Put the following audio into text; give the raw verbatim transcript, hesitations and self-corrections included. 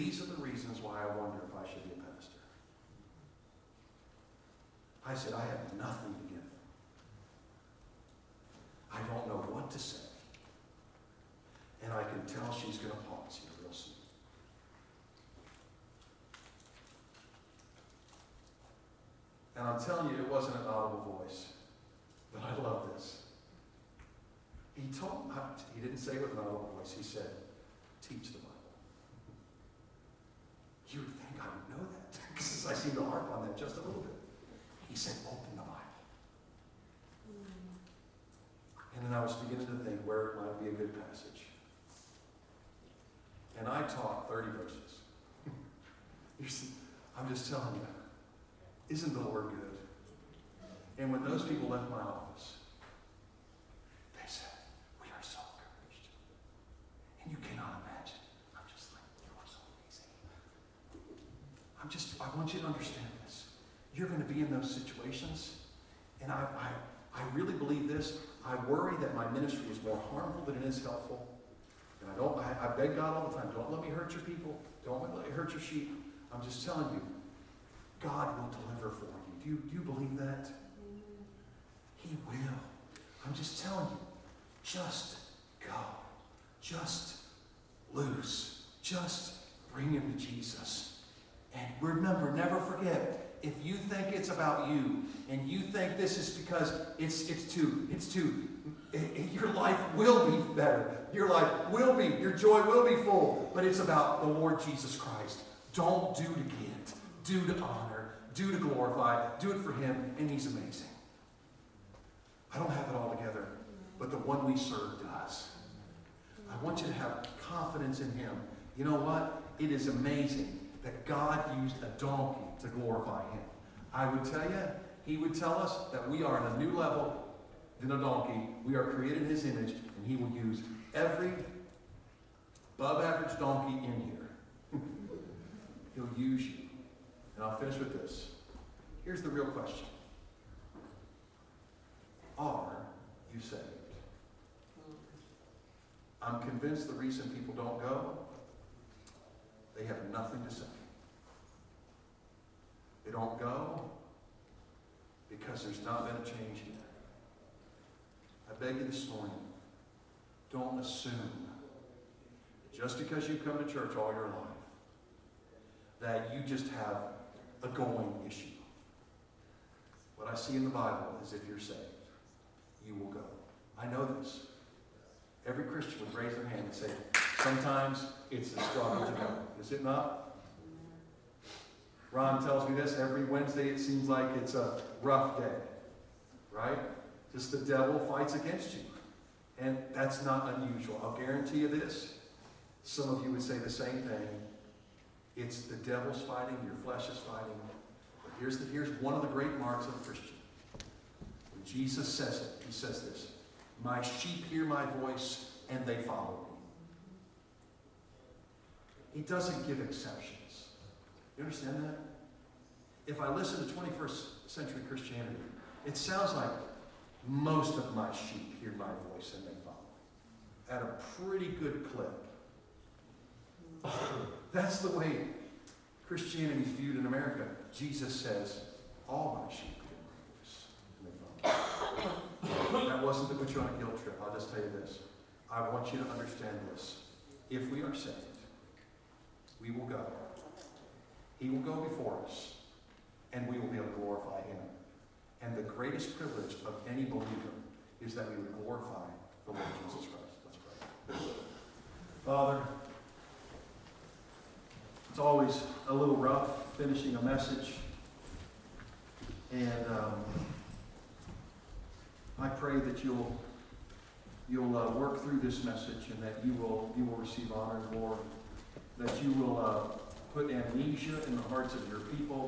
These are the reasons why I wonder if I should be a pastor. I said, I have nothing to give them. I don't know what to say. And I can tell she's going to pause here real soon. And I'm telling you, it wasn't an audible voice. But I love this. He told me, he didn't say it with an audible voice. He said, teach the Bible. You would think I would know that, because I seem to harp on that just a little bit. He said, open the Bible. And then I was beginning to think where it might be a good passage. And I taught thirty verses. I'm just telling you, isn't the Lord good? And when those people left my office, they said, we are so encouraged. And you cannot imagine. I'm just like, you are so amazing. I'm just, I want you to understand this. You're going to be in those situations. And I, I, I really believe this. I worry that my ministry is more harmful than it is helpful. And I don't, I, I beg God all the time, don't let me hurt your people. Don't let me hurt your sheep. I'm just telling you, God will deliver for you. Do you, do you believe that? He will. I'm just telling you, just go. Just loose. Just bring him to Jesus. And remember, never forget, if you think it's about you, and you think this is because it's it's too, it's too, it, it, your life will be better. Your life will be, your joy will be full. But it's about the Lord Jesus Christ. Don't do to get, do to honor, do to glorify, do it for him, and he's amazing. I don't have it all together, but the one we serve does. I want you to have confidence in him. You know what? It is amazing that God used a donkey to glorify him. I would tell you, he would tell us that we are on a new level than a donkey. We are created in his image, and he will use every above average donkey in here. He'll use you. And I'll finish with this. Here's the real question. Are you saved? I'm convinced the reason people don't go, they have nothing to say. They don't go because there's not been a change here. I beg you this morning, don't assume, just because you come to church all your life, that you just have a going issue. What I see in the Bible is if you're saved, you will go. I know this. Every Christian would raise their hand and say, sometimes it's a struggle to go. Is it not? Ron tells me this. Every Wednesday it seems like it's a rough day. Right? Just the devil fights against you. And that's not unusual. I'll guarantee you this. Some of you would say the same thing. It's the devil's fighting, your flesh is fighting. But here's, the, here's one of the great marks of a Christian. When Jesus says it, he says this. My sheep hear my voice, and they follow me. He doesn't give exceptions. You understand that? If I listen to twenty-first century Christianity, it sounds like most of my sheep hear my voice and they follow me. At a pretty good clip. That's the way Christianity is viewed in America. Jesus says, all my sheep hear my voice and they follow me. That wasn't to put you on a guilt trip. I'll just tell you this. I want you to understand this. If we are saved, we will go. He will go before us, and we will be able to glorify him. And the greatest privilege of any believer is that we would glorify the Lord Jesus Christ. Let's pray. Father, it's always a little rough finishing a message. And um, I pray that you'll you'll uh, work through this message and that you will you will receive honor and glory. That you will uh, put amnesia in the hearts of your people